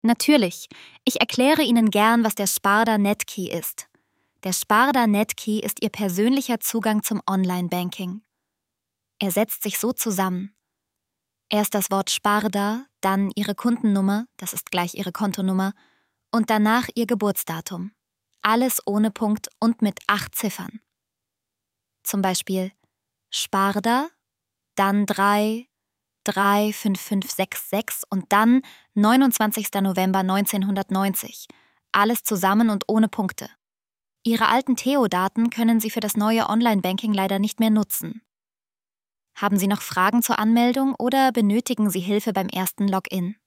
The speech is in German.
Natürlich. Ich erkläre Ihnen gern, was der Sparda Netkey ist. Der Sparda Netkey ist Ihr persönlicher Zugang zum Online-Banking. Er setzt sich so zusammen. Erst das Wort Sparda, dann Ihre Kundennummer, das ist gleich Ihre Kontonummer, und danach Ihr Geburtsdatum. Alles ohne Punkt und mit 8 Ziffern. Zum Beispiel Sparda, dann 35566 und dann 29. November 1990. Alles zusammen und ohne Punkte. Ihre alten Theo-Daten können Sie für das neue Online-Banking leider nicht mehr nutzen. Haben Sie noch Fragen zur Anmeldung oder benötigen Sie Hilfe beim ersten Login?